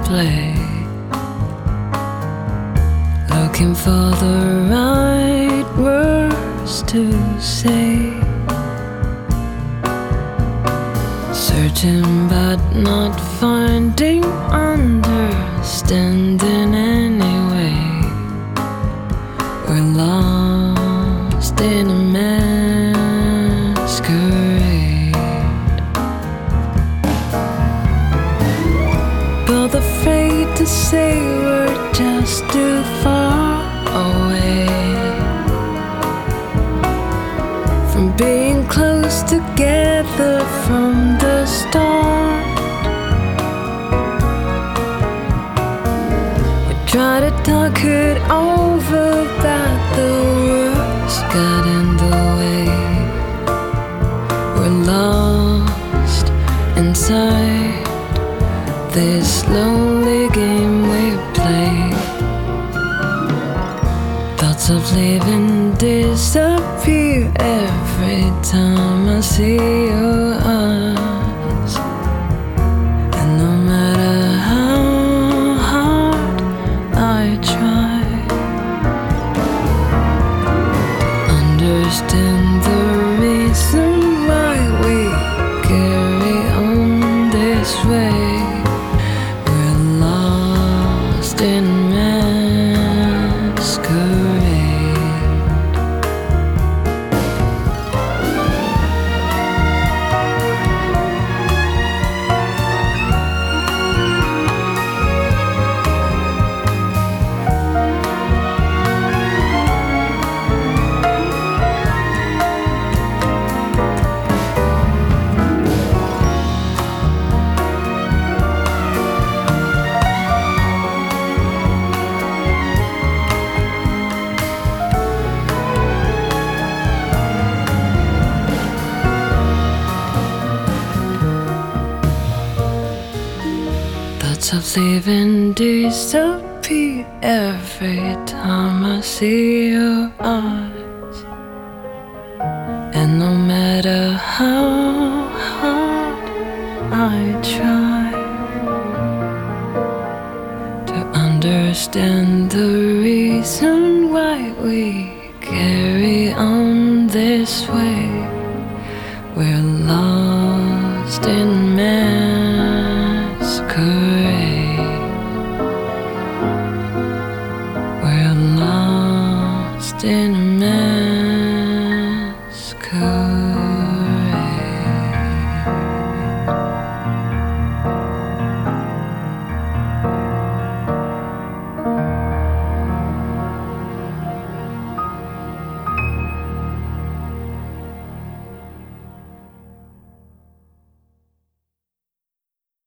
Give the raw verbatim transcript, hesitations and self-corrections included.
play, looking for the right words to say, searching but not finding understanding anyway. We're lost in a masquerade, both afraid to say we're just too far away from being close together from the start. We try to talk it over, but the words got in the way. We're lost inside this lonely game we play. Thoughts of leaving disappear every time I see your eyes, and no matter how hard I try to understand the reason why we carry on this way, we're lost in masquerade. Thoughts of leaving disappear every time I see your eyes, and no matter how hard I try to understand the reason why we carry on this way,